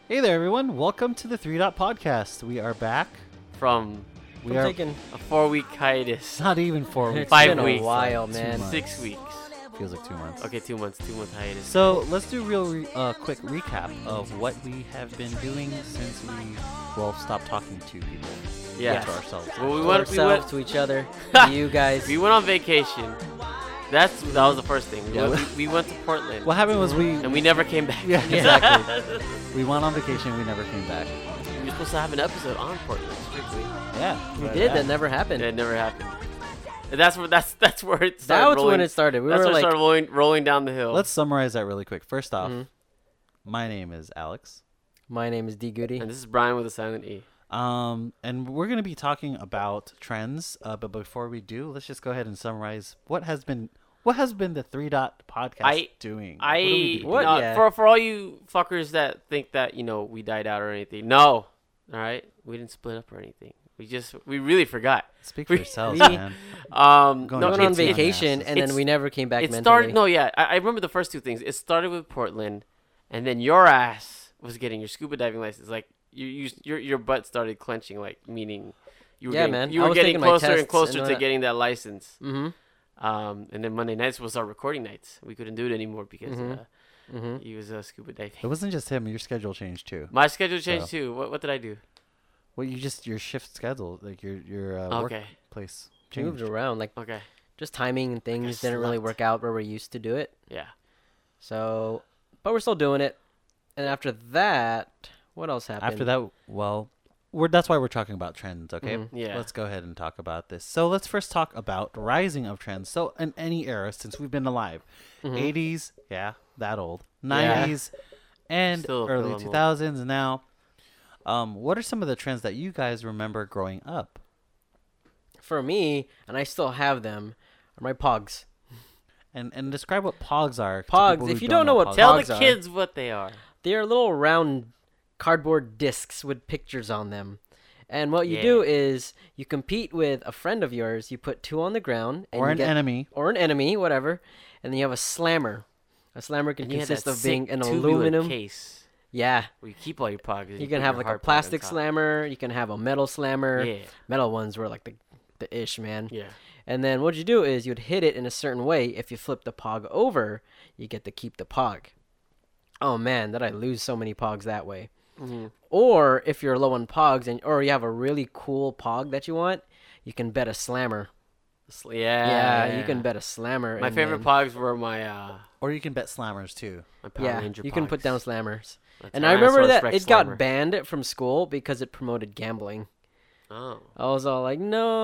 Hey there, everyone. Welcome to the 3 Dot Podcast. We are back. From We are taking a 4-week hiatus. not even 4 weeks. it's 5 been weeks. a while, Like 2 man. months. 6 weeks. Feels like 2 months. Okay, 2 months. 2-month hiatus. So let's do a quick recap of what we have been doing since we stopped talking to people. Yeah. To ourselves. Well, To ourselves, to each other, to you guys. we went on vacation. That was the first thing. We went to Portland. What happened was And we never came back. Yeah, exactly. We went on vacation. We never came back. We were supposed to have an episode on Portland, strictly. Yeah. We but, did. That never happened. It never happened. And that's where it started. That was rolling. when it started. We That's were when it like, started rolling down the hill. Let's summarize that really quick. First off, Mhm. my name is Alex. my name is D Goody. And this is Brian with a silent E. And we're going to be talking about trends. But before we do, let's just go ahead and summarize what has been the 3 Dot Podcast doing. What do we do? What? No, Yeah. for all you fuckers that think that we died out or anything, no. All right, we didn't split up or anything. We really forgot. Speak for yourselves, we- man. We Going went to on It's- vacation, and then it's- we never came back It mentally. started. No, yeah, I remember the first two things. It started with Portland, and then your ass was getting your scuba diving license. Like your butt started clenching, like meaning you were Yeah, getting, man. you I were was getting taking my closer and tests closer and to all getting that license. Mm-hmm. And then Monday nights was our recording nights. We couldn't do it anymore because Mm-hmm. he was scuba diving. It wasn't just him. Your schedule changed too. My schedule changed So- too. What did I do? Well, your shift schedule, like your Okay. workplace We moved changed. around, like Okay. just timing and things guess didn't really slept. work out where we used to do it. Yeah. So, but we're still doing it. And after that, what else happened? After that, well, that's why we're talking about trends, okay? Mhm. Yeah. Let's go ahead and talk about this. So let's first talk about rising of trends. So in any era since we've been alive, Mhm. 80s, yeah, that old, Yeah. 90s, and Still feel early I'm old. 2000s now. What are some of the trends that you guys remember growing up? For me, and I still have them, are my Pogs. And describe what Pogs are. to Pogs, people who if you don't know what Pogs Tell are. Pogs the are. kids what they are. They're little round cardboard discs with pictures on them. And what you do is you compete with a friend of yours. You put two on the ground. And Or you an get- enemy. Or an enemy, whatever. And then you have a slammer. A slammer can And you had consist that of being sick an tubular aluminum. case Yeah. where you keep all your pogs. You can have like a plastic slammer. You can have a metal slammer. Yeah. Metal ones were like the ish, man. Yeah. And then what you do is you'd hit it in a certain way. If you flip the pog over, you get to keep the pog. Oh man, did I lose so many pogs that way. Mm-hmm. Or if you're low on pogs or you have a really cool pog that you want, you can bet a slammer. Yeah. You can bet a slammer. My and favorite then- pogs were my Or you can bet slammers too. Power Yeah, Ranger you can put pogs. down slammers. The And I remember that Tyrannosaurus Rex it got slammer. banned from school because it promoted gambling. Oh. I was all like,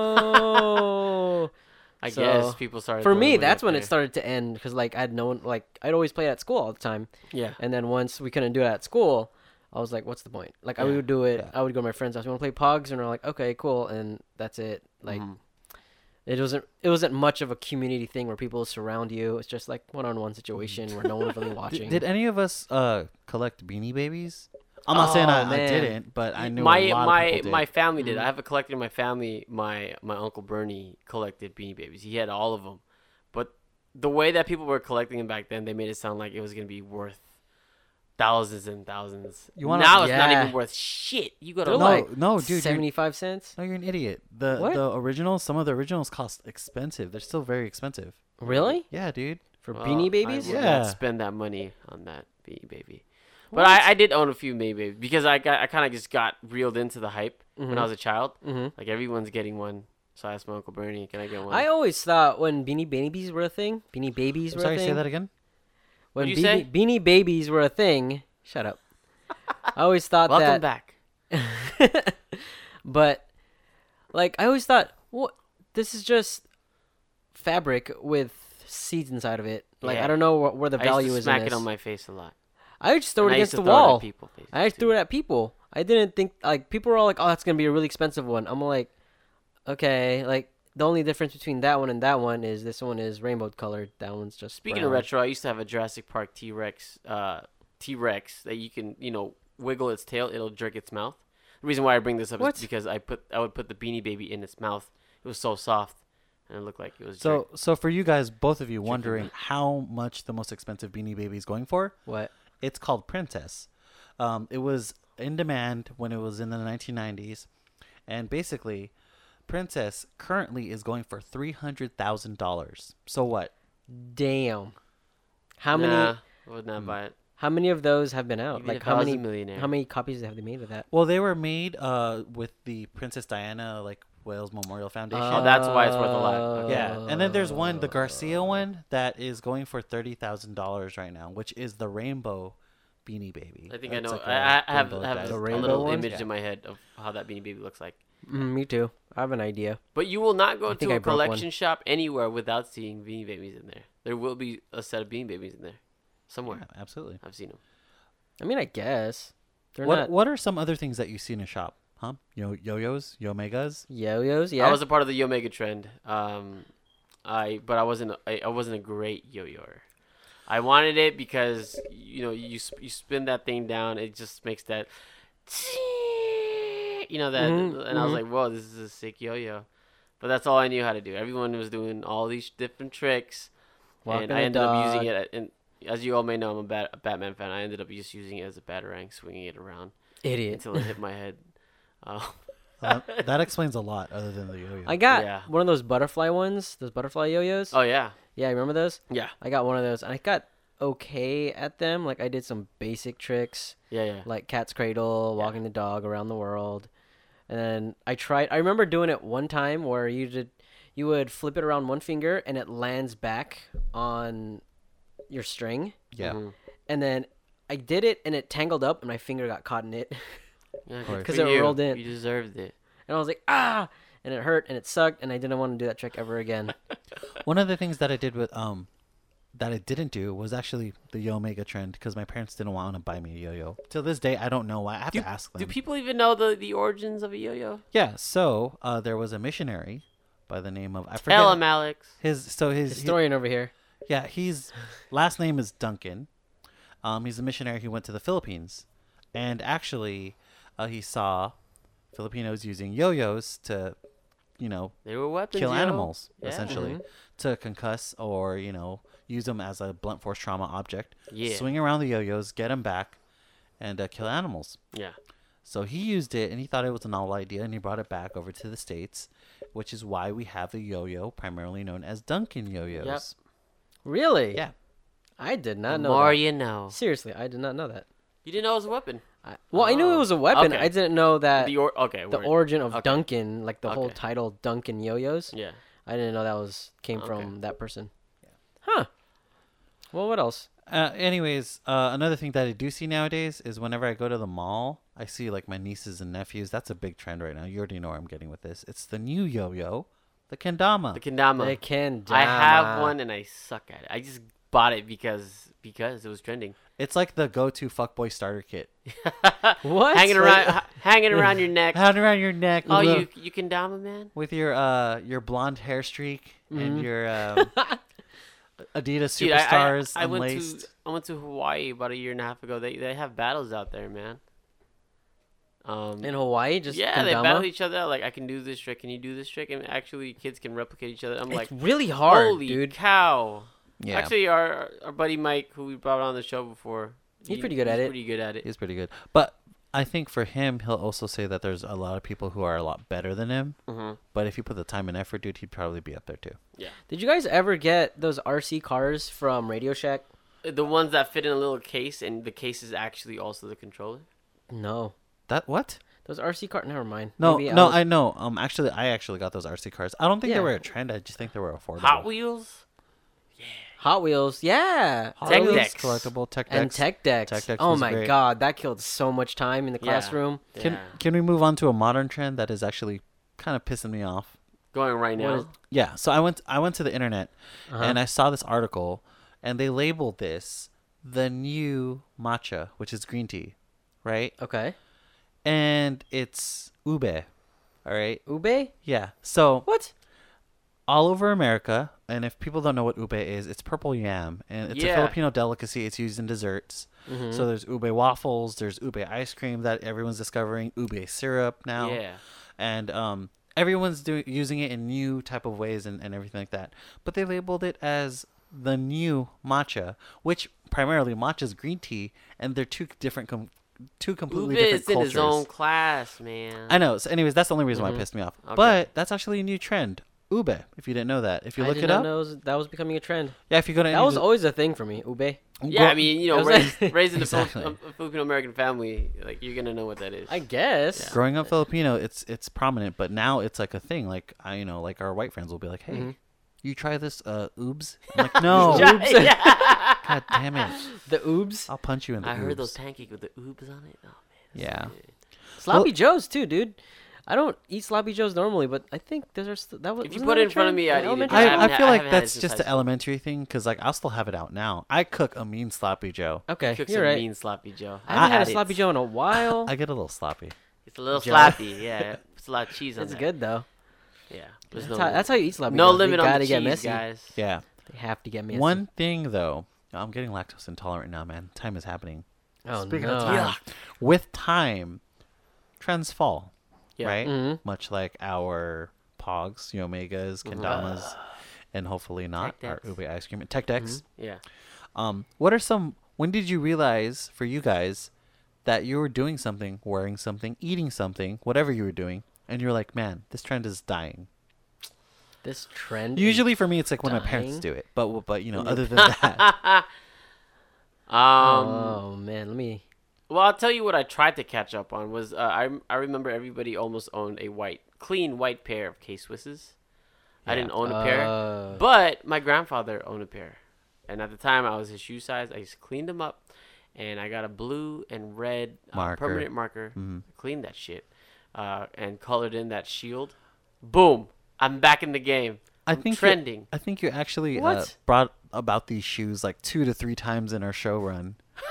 no. I So, guess people started. For throwing me, money that's up when there. it started to end because like I'd always play it at school all the time. Yeah. And then once we couldn't do it at school, I was like, what's the point? Like I Yeah, would do it. yeah. I would go to my friend's house. You want to play Pogs? And they're like, okay, cool. And that's it. Like Mhm. it wasn't much of a community thing where people surround you. It's just like one-on-one situation where no one was really watching. Did any of us collect Beanie Babies? I'm not saying Oh, I man. didn't, but I knew my a lot of people did. my family did. Mhm. I have a collector in my family. My uncle Bernie collected Beanie Babies. He had all of them, but the way that people were collecting them back then, they made it sound like it was gonna be worth thousands and thousands. You wanna- Now it's not Yeah. even worth shit. You go to They're No, like no, dude, you're- 75 cents? No, you're an idiot. What? The originals, some of the originals cost expensive. They're still very expensive. Really? Yeah, dude. For Well, Beanie I Babies? would Yeah. not spend that money on that Beanie Baby. But I did own a few Beanie Babies because I kind of just got reeled into the hype when I was a child. Mm-hmm. Like everyone's getting one, so I asked my uncle Bernie, "Can I get one?" I always thought when Beanie Babies were a thing, Beanie Babies I'm were sorry, a thing. say that again. When What'd you say? Beanie Babies were a thing, shut up. I always thought Welcome that. back. But like I always thought, what? This is just fabric with seeds inside of it. Like Yeah. I don't know where the I value used to is smack in it this. on my face a lot. I just threw it And I used against to the throw it at wall. people, basically, I just too. threw it at people. I didn't think like people were all like, "Oh, that's gonna be a really expensive one." I'm like, okay, like the only difference between that one and that one is this one is rainbow colored. That one's just Speaking brown. of retro, I used to have a Jurassic Park T-Rex that you can wiggle its tail, it'll jerk its mouth. The reason why I bring this up What? is because I would put the Beanie Baby in its mouth. It was so soft. and it looked like it was. So for you guys, both of you wondering how much the most expensive Beanie Baby is going for, What? it's called Princess. It was in demand when it was in the 1990s, and basically, Princess currently is going for $300,000. So what? Damn. How Nah, many? I would not buy it. How many of those have been out? Even Like if I how was a many? millionaire. How many copies have they made of that? Well, they were made with the Princess Diana Wales Memorial Foundation. Oh, that's why it's worth a lot. Okay. Yeah, and then there's one, the Garcia one, that is going for $30,000 right now, which is the rainbow Beanie Baby. I think I It's know. like a I have rainbow a diaper. rainbow little one? image Yeah. in my head of how that Beanie Baby looks like. Me too. I have an idea. But you will not go I think to I a broke one. collection shop anywhere without seeing Beanie Babies in there. There will be a set of Beanie Babies in there somewhere. Yeah, absolutely. I've seen them. I mean, I guess they're What not What are some other things that you see in a shop? Huh? Yo-yos, Yomegas. yo-yos. Yeah. I was a part of the Yomega trend. I wasn't a great yo-yoer. I wanted it because you spin that thing down, it just makes that that, and I was like, whoa, this is a sick yo-yo. But that's all I knew how to do. Everyone was doing all these different tricks, Walking and a I ended up dog. using it. And as you all may know, I'm a Batman fan. I ended up just using it as a batarang, swinging it around Idiot. until it hit my head. That explains a lot, other than the yo-yo. I got Yeah. one of those butterfly ones. Those butterfly yo-yos. Oh yeah, Yeah, you remember those? yeah, I got one of those, and I got okay at them. Like I did some basic tricks, yeah. like cat's cradle, Yeah. walking the dog around the world, and then I remember doing it one time where you would flip it around one finger and it lands back on your string, Yeah. Mhm. and then I did it and it tangled up and my finger got caught in it, Yeah, course. good 'Cause for it you. rolled in. You deserved it. and I was like and it hurt and it sucked and I didn't want to do that trick ever again. One of the things that I did with that I didn't do was actually the Yo-Mega trend, because my parents didn't want to buy me a yo-yo. Till this day, I don't know why. I have to ask them. Do people even know the origins of a yo-yo? Yeah. So there was a missionary by the name of, I forget Tell him, Alex. his Historian over here. yeah, he's last name is Duncan. He's a missionary who went to the Philippines, and actually he saw Filipinos using yo-yos to They were weapons. kill yo. animals, Yeah. essentially, to concuss or use them as a blunt force trauma object. Yeah. Swing around the yo-yos, get them back, and kill animals. Yeah. So he used it, and he thought it was a novel idea, and he brought it back over to the States, which is why we have a yo-yo primarily known as Duncan yo-yos. Yep. Really? Yeah. I did The not know more that. you know. Seriously, I did not know that. You didn't know it was a weapon. I knew it Oh, was a weapon. okay. I didn't know that The the word. origin of okay. Duncan, like the whole Okay. title Duncan Yo-Yos. Yeah. I didn't know that came Okay. from that person. Huh. Well, what else? Anyways, another thing that I do see nowadays is whenever I go to the mall, I see like my nieces and nephews. That's a big trend right now. You already know where I'm getting with this. It's the new yo-yo, the kendama. The kendama. They can. I have one and I suck at it. I just bought it because it was trending. It's like the go-to fuckboy starter kit. What? hanging around your neck. Hanging around your neck. Oh, with, you kendama, man. with your blonde hair streak and your Adidas Dude, Superstars I went unlaced. I went to Hawaii about a year and a half ago. They have battles out there, man. In Hawaii, just Yeah, they kendama? battle each other out. Like, I can do this trick. Can you do this trick? And actually, kids can replicate each other. I'm It's like, really hard, holy dude. cow! Yeah, Actually, our buddy Mike, who we brought on the show before, He's pretty good at it. Pretty good at it. he's pretty good. But I think for him, he'll also say that there's a lot of people who are a lot better than him. hmm But if you put the time and effort, dude, he'd probably be up there too. Yeah, Did you guys ever get those RC cars from Radio Shack? the ones that fit in a little case, and the case is actually also the controller. No. That what? Those RC cars. Never mind. No, Maybe no, was- I know. Actually, I actually got those RC cars. I don't think Yeah. they were a trend. I just think they were affordable. Hot Wheels. Hot Wheels. Yeah. Hot Tech Wheels, Decks. collectible tech And decks. Tech Decks. Tech Decks Oh was my great. god, that killed so much time in the Yeah. classroom. Can we move on to a modern trend that is actually kind of pissing me off? Going right What now? is- Yeah. So I went to the internet Uh-huh. and I saw this article, and they labeled this the new matcha, which is green tea, right? Okay. And it's ube. All right. Ube? Yeah. So What? all over America, and if people don't know what ube is, it's purple yam, and it's a Yeah. Filipino delicacy. It's used in desserts. Mm-hmm. So there's ube waffles, there's ube ice cream that everyone's discovering, ube syrup now, Yeah. and everyone's using it in new type of ways and everything like that. But they labeled it as the new matcha, which primarily matcha is green tea, and they're two different two completely Ube different is in cultures. his own class, man. I know. So anyways, that's the only reason why it pissed me off. Okay. But that's actually a new trend. Ube, if you didn't know that. If you I look did it not up. know that was becoming a trend. Yeah, if you go to That was always a thing for me. Ube. Yeah, I mean, It was raised, like- raised in Exactly. a Filipino American family, like you're gonna know what that is. I guess. growing up Filipino, it's prominent, but now it's like a thing. Like like our white friends will be like, "Hey, Mm-hmm. you try this oobs?" I'm like, "No, Yeah. God damn it, The oobs. I'll punch you in the I heard oobs." those pancakes with the oobs on it. Oh man. that's Yeah. so good. Sloppy Joes too, dude. I don't eat sloppy joes normally, but I think that was. If you wasn't put that it a in front of trend me, in I'd eat it. elementary I school? haven't I had- feel I like haven't had it that's since just high an school. elementary thing because like I'll still have it out now. I cook a mean sloppy Joe. Okay, Cook you're some right. mean sloppy Joe. I haven't had a it. sloppy joe in a while. I get a little sloppy. It's a little Joe. sloppy. Yeah, it's a lot of cheese on It's that. good though. Yeah. There's That's how you eat sloppy no joes. limit They on gotta the get cheese, messy. guys. Yeah. They have to get messy. One thing though, I'm getting lactose intolerant now, man. Time is happening. Oh Speaking no. of time, with time, trends fall. Yeah. Right? Mhm. Much like our Pogs, Omegas, Kendamas, and hopefully not Tech our Decks. Ube ice cream. Tech Decks. Yeah. What are some? When did you realize for you guys that you were doing something, wearing something, eating something, whatever you were doing, and you're like, man, this trend is dying? This trend. is- Usually for me, it's like when my parents dying? do it, but other than that, Oh man, let me. Well, I'll tell you what I tried to catch up on was I remember everybody almost owned a clean white pair of K-Swisses. I didn't own a pair, but my grandfather owned a pair, and at the time I was his shoe size. I just cleaned them up, and I got a blue and red Marker. permanent marker. Mhm. Cleaned that shit, and colored in that shield. Boom! I'm back in the game. I'm trending. I think you actually What? brought about these shoes like 2 to 3 times in our show run.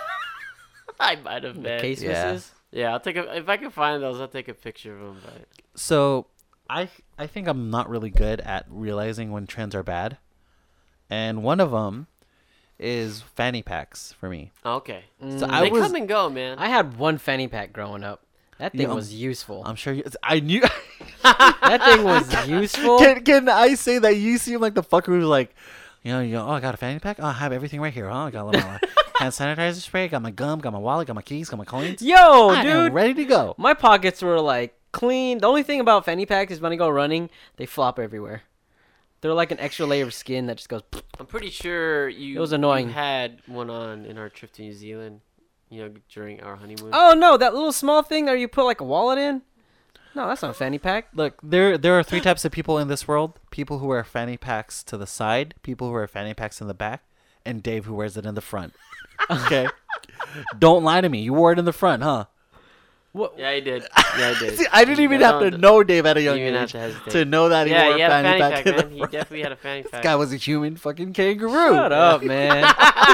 I might have The been. case Yeah. misses. Yeah, I'll take if I can find those, I'll take a picture of them. But So I think I'm not really good at realizing when trends are bad, and one of them is fanny packs for me. okay, So they come and go, man. I had one fanny pack growing up. That thing Yeah, was useful. I'm sure I knew. That thing was useful. Can I say that you seem like the fucker who's like, oh, I got a fanny pack. Oh, I have everything right here. Oh, I got a little hand sanitizer spray. Got my gum. Got my wallet. Got my keys. Got my coins. Yo, I am dude, ready to go. my pockets were like clean. The only thing about fanny packs is when I go running, they flop everywhere. They're like an extra layer of skin that just goes. I'm pretty sure you. It was annoying. You had one on in our trip to New Zealand. During our honeymoon. Oh no, that little small thing that you put like a wallet in. No, that's not a fanny pack. Look, there are 3 types of people in this world: people who wear fanny packs to the side, people who wear fanny packs in the back, and Dave who wears it in the front. Okay, don't lie to me. You wore it in the front, huh? What? Yeah, I did. Yeah, I did. See, I didn't even have to know Dave at a young You didn't have age to hesitate. to know that he Yeah, wore he a had a fanny fanny pack. pack, in the man. He front. definitely had a fanny This pack. guy was a human fucking kangaroo. Shut up, man.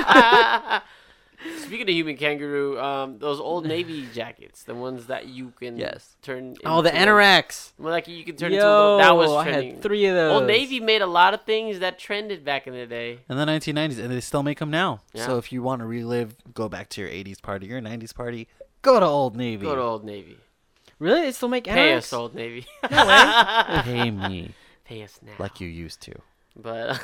Speaking of human kangaroo, those old Navy jackets, the ones that you can Yes. turn. Oh, the into a- anoraks. Well, like you can turn into a little. Yo, That was I trending. had 3 of those. Old Navy made a lot of things that trended back in the day. In the 1990s, and they still make them now. Yeah. So if you want to relive, go back to your 80s party, your 90s party, go to Old Navy. Go to Old Navy. Really? They still make anoraks? Pay us, Old Navy. Pay me Pay us now. like you used to. But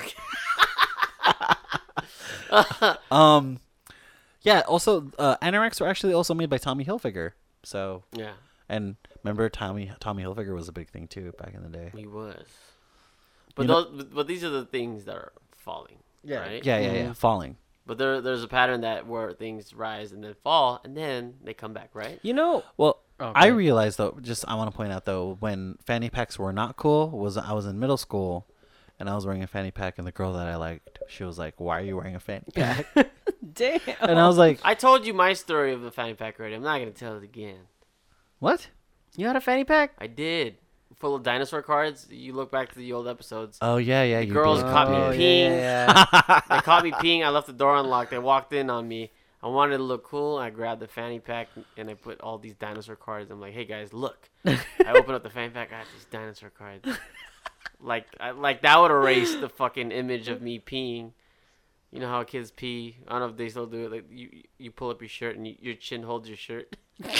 Yeah. Also, anoraks were actually also made by Tommy Hilfiger. So, yeah, and remember, Tommy Hilfiger was a big thing too back in the day. he was. But You know- but these are the things that are falling. Yeah. Right? Yeah. Falling. But there's a pattern where things rise and then fall and then they come back, right? You know. Well, Okay. I realized though. I want to point out though, when fanny packs were not cool, I was in middle school, and I was wearing a fanny pack, and the girl that I liked, she was like, "Why are you wearing a fanny pack?" Damn. And I was like, I told you my story of the fanny pack already. I'm not gonna tell it again. "What?" You had a fanny pack? I did. Full of dinosaur cards. You look back to the old episodes. Oh yeah, you girls did. caught me Oh, peeing. yeah. They caught me peeing. I left the door unlocked. They walked in on me. I wanted to look cool. I grabbed the fanny pack and I put all these dinosaur cards. I'm like, hey guys, look. I open up the fanny pack. I have these dinosaur cards. Like that would erase the fucking image of me peeing. You know how kids pee? I don't know if they still do it. Like you pull up your shirt and your chin holds your shirt.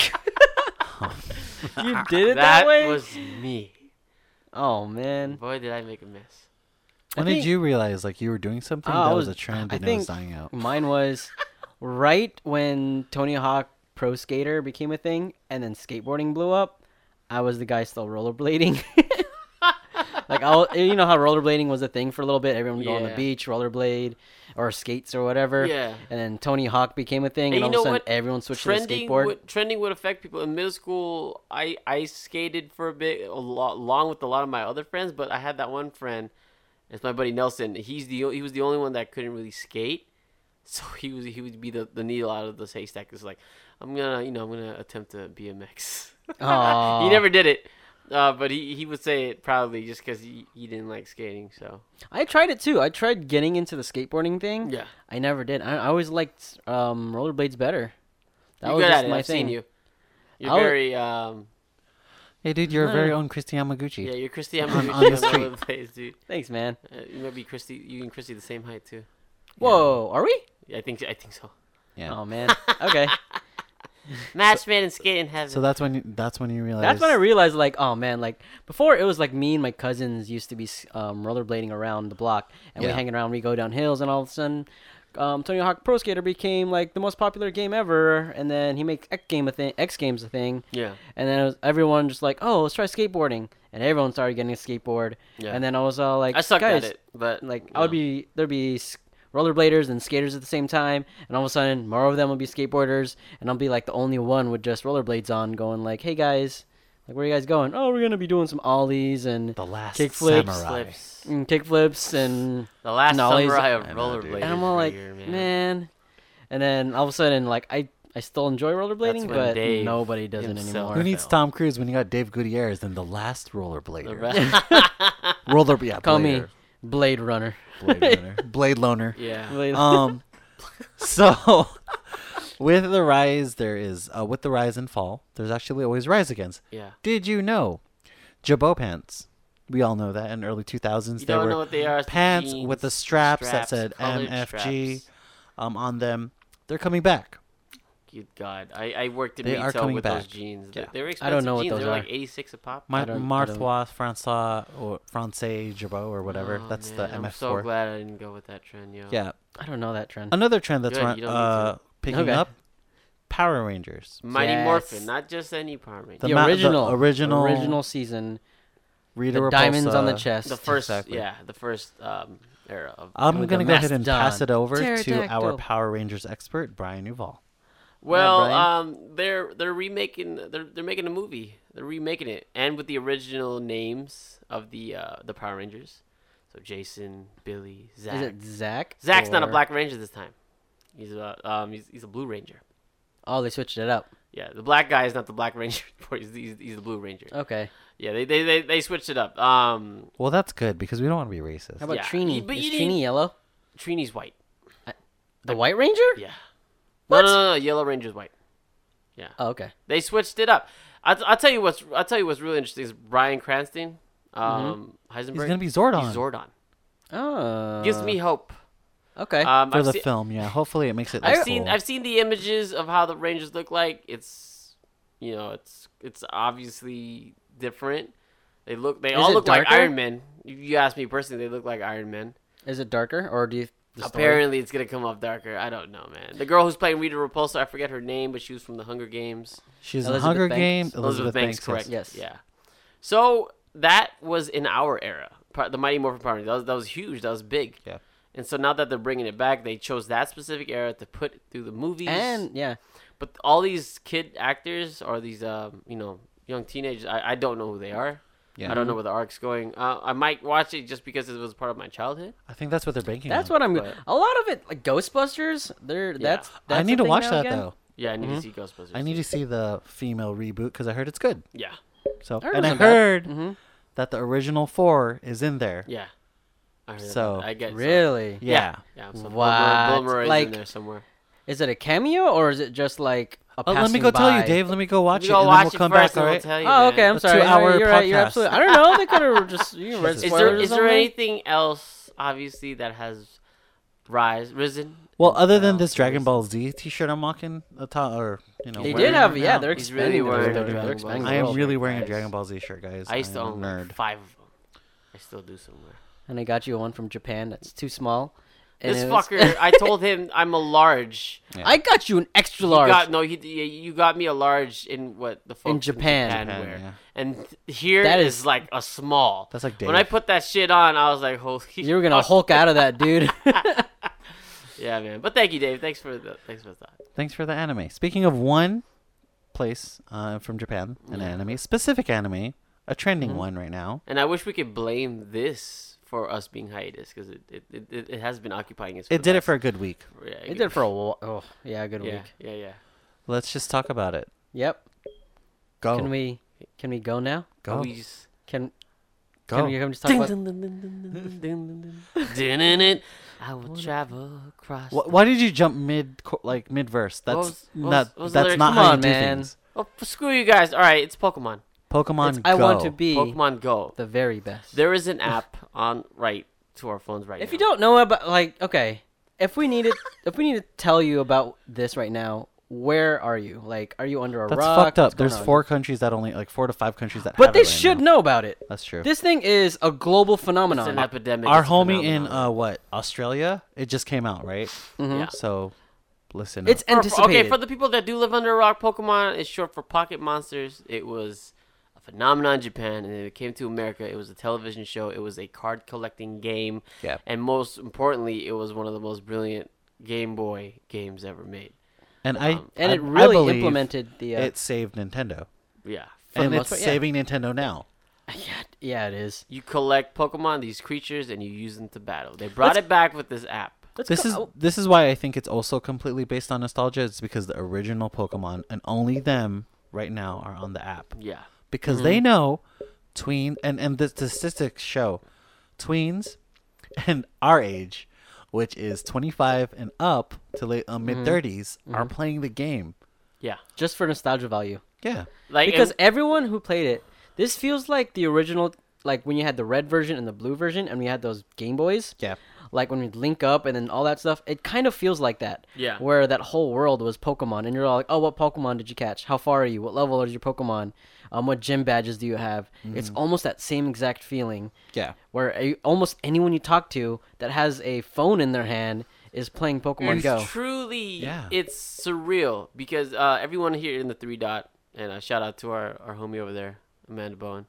You did it that way? was me. Oh, man. Boy, did I make a mess. When I did think- you realize like you were doing something Oh, I that was was- a trend I and it was think- dying out? Mine was right when Tony Hawk pro skater became a thing, and then skateboarding blew up, I was the guy still rollerblading. Like, you know how rollerblading was a thing for a little bit. Everyone would go on the Yeah. beach, rollerblade, or skates or whatever. Yeah. And then Tony Hawk became a thing, And and you all of a know sudden what? everyone switched to the skateboard. Trending would affect people in middle school. I skated for a bit, along with a lot of my other friends, but I had that one friend. It's my buddy Nelson. He was the only one that couldn't really skate, so he would be the needle out of the haystack. It's like, I'm gonna attempt to BMX. Aw. He never did it, but he would say it proudly just because he didn't like skating. So I tried it too. I tried getting into the skateboarding thing. yeah, I never did. I always liked rollerblades better. That you're was good just at it. my I've thing. seen you. You're I'll- very Hey, dude, your No. very own Christy Yamaguchi. yeah. You're Christy On Yamaguchi the street. rollerblades, dude. Thanks, man. You might be Christy. You and Christy the same height too. Whoa, are we? Yeah, I think so. Yeah. Oh man. Okay. Match made in skating heaven. So that's when you realize. That's when I realized, like, oh man, like before it was like me and my cousins used to be rollerblading around the block, and we Yeah. hanging around, we go down hills, and all of a sudden, Tony Hawk Pro Skater became like the most popular game ever, and then he makes X Games a thing, yeah, and then everyone just like, oh, let's try skateboarding, and everyone started getting a skateboard, yeah. and then I was all like, I sucked guys, at it, but like you know. there'd be rollerbladers and skaters at the same time, and all of a sudden more of them would be skateboarders, and I'll be like the only one with just rollerblades on, going like, hey guys, like, where are you guys going? Oh, we're gonna be doing some ollies and the last kickflips. samurai. Flips. kickflips and The last nollies. samurai of I know, dude. rollerblades. and I'm all like, man. And then all of a sudden, like, I still enjoy rollerblading, when but Dave nobody does it himself- anymore. Who needs Fell. Tom Cruise when you got Dave Gutierrez and the last rollerblader? The Call me blader. Blade Runner. Blade Runner. Blade Loner. yeah. Blade- So with the rise, with the rise and fall, there's actually always rise against. Yeah. Did you know, Jabot pants? We all know that in early 2000s You they don't were know what they are. It's the pants with the jeans, straps that said colored MFG straps. on them. They're coming back. Good God, I worked in They are retail coming with back. those jeans. Yeah. They were I expensive don't know what jeans. those they were are. like 86 a pop. My I don't- Marthois, Francois, or Francais Jabot or whatever. Oh, That's man, the I'm MF4. so glad I didn't go with that trend, yo. Yeah. I don't know that trend. Another trend that's Good, you don't need picking Okay. up, Power Rangers. Mighty Yes. Morphin, not just any Power Ranger. The The, ma- the original, original season. Rita The diamonds on the Repulsa. chest. The first, Exactly. yeah, the first era of. I'm with going to the go ahead and pass mastodon. it over to our Pterodactyl. Power Rangers expert, Brian Uval. Well, Brian? they're remaking. They're making a movie. They're remaking it, and with the original names of the Power Rangers. So Jason, Billy, Zach. Is it Zach? Zach's not a or- Black Ranger this time. He's a Blue Ranger. Oh, they switched it up. Yeah, the black guy is not the Black Ranger. he's the Blue Ranger. Okay. Yeah, they switched it up. Well, that's good because we don't want to be racist. How about Yeah, Trini? but Is you Trini didn't- yellow? Trini's white. The White Ranger? Yeah. What? No. Yellow Ranger's white. Yeah. Oh, okay. They switched it up. I'll tell you what's really interesting is Bryan Cranston, Heisenberg. He's going to be Zordon He's Zordon. Oh. Gives me hope. Okay. for I've the seen- film. Yeah, hopefully it makes it. I've look seen cool. I've seen the images of how the Rangers look like. It's it's obviously different. They all it look like darker? Iron Man. If you ask me personally, they look like Iron Man. Is it darker, or do you? the story- Apparently, it's gonna come off darker. I don't know, man. The girl who's playing Rita Repulsa, I forget her name, but she was from the Hunger Games. She's in Elizabeth Hunger Banks? Games. Elizabeth Banks, correct? Yes. Yeah. So that was in our era. The Mighty Morphin Power Rangers. That was huge. That was big. Yeah. And so now that they're bringing it back, they chose that specific era to put through the movies. And yeah, But all these kid actors or these young teenagers, I don't know who they are. Yeah. I don't know where the arc's going. I might watch it just because it was part of my childhood. I think that's what they're banking that's on. what I'm. But- A lot of it, like Ghostbusters, that's. I a need to thing watch now that again? though. Yeah, I need to see Ghostbusters. I need to see the female reboot because I heard it's good. Yeah, So heard it and I wasn't bad. heard Mhm. that the original 4 is in there. yeah. I heard So, about that. I get Really? Yeah. Yeah. So What? Bill Murray's Like- in there somewhere. Is it a cameo or is it just like a Oh, let me passing go tell you, by? Dave. Let me go watch You it, go and then watch we'll it come first back. and All we'll right. tell you. Oh, man. okay. I'm A sorry. 2-hour You're right. You're podcast. absolutely. I don't know. They could have just read Jesus. Is spoilers or there something. anything else, obviously, that has risen? Well, other than Wow, this Dragon risen? Ball Z T-shirt I'm walking, They wearing did have, right yeah. now. They're He's really expanding. wearing They're a Dragon Ball expanding Z. I the am world. really wearing a guys. Dragon Ball Z shirt, guys. I used to am own a like nerd. 5 of them. I still do somewhere. And I got you one from Japan that's too small. And This it was- fucker, I told him I'm a large. I got you an extra large. You got me a large in what the folks Japan. Japan, wear, yeah. and here That is is- like a small. That's like when I Dave. put that shit on, I was like, holy. You were gonna fuck. Hulk out of that, dude. Yeah, man. But thank you, Dave. Thanks for the thought. Thanks for the anime. Speaking of one place from Japan, an Yeah. anime, specific anime, a trending Mm-hmm. one right now. And I wish we could blame this for us being hiatus because it has been occupying us. It did it for a good week. Yeah, It did for a while. Oh, yeah, a good yeah, week. yeah. Let's just talk about it. Yep. Go. Can we go now? Go. We just- Can Go. we just talk about? I will travel across. Why did you jump mid verse? That's was- what not was the that's lyric? not Come how you on, do man. things. Oh, screw you guys. All right, it's Pokemon. Pokemon It's- Go. I want to be Pokemon Go. the very best. There is an app on right to our phones right now. If you don't know about, like, okay, if we need to tell you about this right now, where are you? Like, are you under a That's rock? fucked up. What's going There's on? 4 countries that only 4 to 5 countries that. But have they it right should now. know about it. That's true. This thing is a global it's phenomenon. an epidemic. Our it's a homie in phenomenon. Australia? It just came out, right? Mhm. Yeah. So listen. It's up. anticipated. Okay, for the people that do live under a rock, Pokemon is short for Pocket Monsters. It was a phenomenon in Japan, and then it came to America. It was a television show. It was a card collecting game, Yeah. and most importantly, it was one of the most brilliant Game Boy games ever made. And and I it really believe implemented the. it saved Nintendo. Yeah. For the And most it's part, yeah. saving Nintendo now. yeah, it is. You collect Pokemon, these creatures, and you use them to battle. They brought it back with this app. This is why I think it's also completely based on nostalgia. It's because the original Pokemon and only them right now are on the app. Yeah. Because they know and the statistics show tweens and our age, which is 25 and up to mid 30s, are playing the game. Yeah. just for nostalgia value. Yeah. Like Because and- everyone who played it, this feels like the original, like when you had the red version and the blue version, and we had those Game Boys. Yeah. Like when we link up and then all that stuff, it kind of feels like that. Yeah. Where that whole world was Pokemon, and you're all like, oh, what Pokemon did you catch? How far are you? What level is your Pokemon? What gym badges do you have? It's almost that same exact feeling. Yeah. Where almost anyone you talk to that has a phone in their hand is playing Pokemon it's Go. truly, Yeah. it's surreal because everyone here in the 3 Dot, and shout out to our homie over there, Amanda Bowen.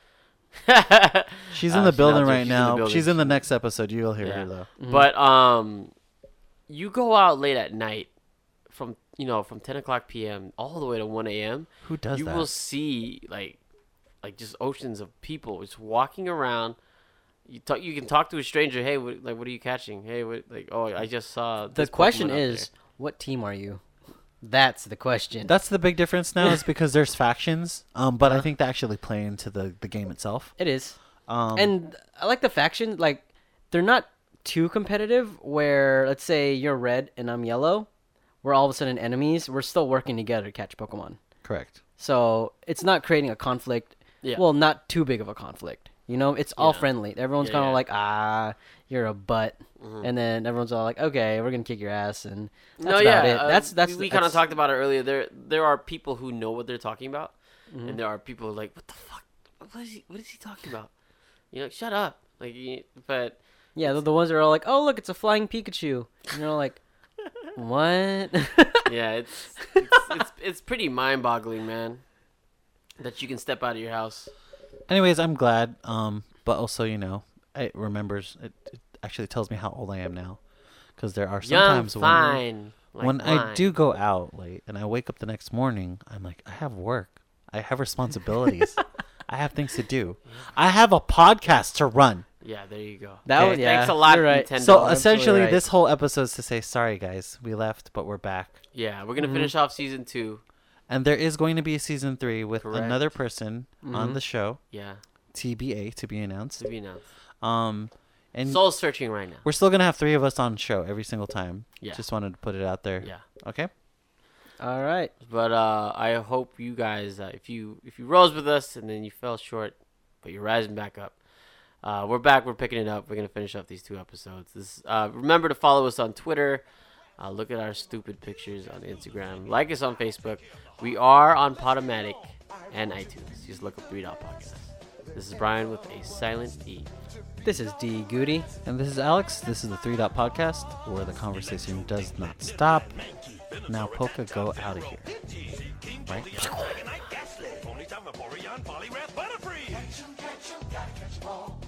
She's in the Shout building out to- right she's in the now. building. She's in the next episode. You'll hear Yeah. her though. But you go out late at night from 10 o'clock p.m. all the way to 1 a.m. Who does You that? will see like just oceans of people just walking around. You can talk to a stranger. Hey, what are you catching? Hey, I just saw. The this question Pokemon out is, what team are you? That's the question. That's the big difference now is because there's factions. But I think they actually play into the game itself. It is. Um, And I like the faction, like, they're not too competitive where, let's say you're red and I'm yellow. We're all of a sudden enemies. We're still working together to catch Pokemon. correct. So it's not creating a conflict. Yeah. Well, not too big of a conflict. You know, it's all Yeah. friendly. Everyone's Yeah, kind of yeah. like, you're a butt. And then everyone's all like, okay, we're going to kick your ass. And that's no, about yeah, it. That's we kind of talked about it earlier. There are people who know what they're talking about, and there are people who are like, what the fuck? What is he talking about? Shut up. But Yeah, the ones that are all like, oh, look, it's a flying Pikachu. And you're all like, what? yeah, it's pretty mind-boggling, man, that you can step out of your house. Anyways, I'm glad. But also, it remembers. It actually tells me how old I am now, because there are Young, sometimes fine. Like when I wine. do go out late and I wake up the next morning, I'm like, I have work. I have responsibilities. I have things to do. I have a podcast to run. Yeah, there you go. That Okay. was, yeah, Thanks a lot, you're right. Nintendo. So absolutely essentially, right. this whole episode is to say, sorry guys, we left, but we're back. Yeah, we're gonna finish off season 2. And there is going to be a season 3 with Correct. another person on the show, Yeah, TBA, to be announced. to be announced. And Soul searching right now. we're still gonna have 3 of us on show every single time. Yeah. Just wanted to put it out there. Yeah. Okay. All right. But I hope you guys, if you rose with us and then you fell short, but you're rising back up. We're back. We're picking it up. We're gonna finish up these 2 episodes. Remember to follow us on Twitter. Look at our stupid pictures on Instagram. Like us on Facebook. We are on Podomatic and iTunes. Just look up 3 Dot Podcast. This is Brian with a silent E. This is D Goody. And this is Alex. This is the 3 Dot Podcast, where the conversation does not stop. Now, Polka, go out of here. Right?